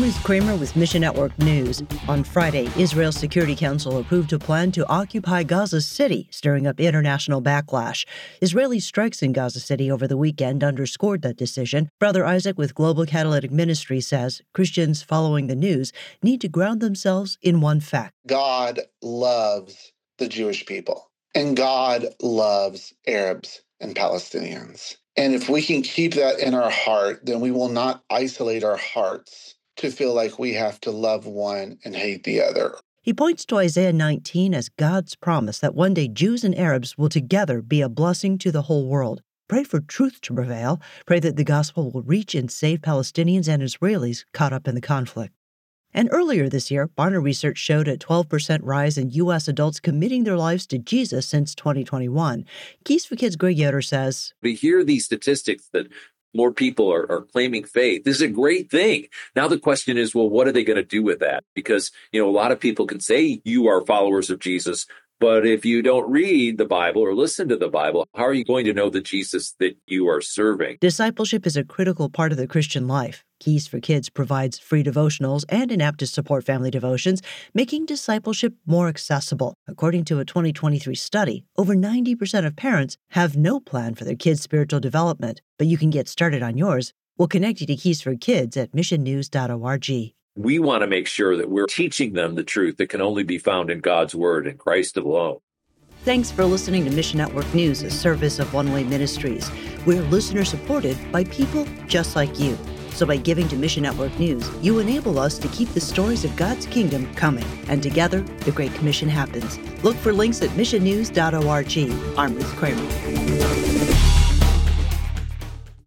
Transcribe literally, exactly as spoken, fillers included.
Ruth Kramer with Mission Network News. On Friday, Israel's Security Council approved a plan to occupy Gaza City, stirring up international backlash. Israeli strikes in Gaza City over the weekend underscored that decision. Brother Isaac with Global Catalytic Ministry says Christians following the news need to ground themselves in one fact. God loves the Jewish people, and God loves Arabs and Palestinians. And if we can keep that in our heart, then we will not isolate our hearts to feel like we have to love one and hate the other. He points to Isaiah nineteen as God's promise that one day Jews and Arabs will together be a blessing to the whole world. Pray for truth to prevail. Pray that the gospel will reach and save Palestinians and Israelis caught up in the conflict. And earlier this year, Barna research showed a twelve percent rise in U S adults committing their lives to Jesus since twenty twenty-one. Keys for Kids' Greg Yoder says, We hear these statistics that more people are, are claiming faith. This is a great thing. Now the question is, well, what are they going to do with that? Because, you know, a lot of people can say you are followers of Jesus, but if you don't read the Bible or listen to the Bible, how are you going to know the Jesus that you are serving? Discipleship is a critical part of the Christian life. Keys for Kids provides free devotionals and an app to support family devotions, making discipleship more accessible. According to a twenty twenty-three study, over ninety percent of parents have no plan for their kids' spiritual development, but you can get started on yours. We'll connect you to Keys for Kids at mission news dot org. We want to make sure that we're teaching them the truth that can only be found in God's Word and Christ alone. Thanks for listening to Mission Network News, a service of One Way Ministries. We're listener-supported by people just like you. So by giving to Mission Network News, you enable us to keep the stories of God's kingdom coming. And together, the Great Commission happens. Look for links at mission news dot org. I'm Ruth Kramer.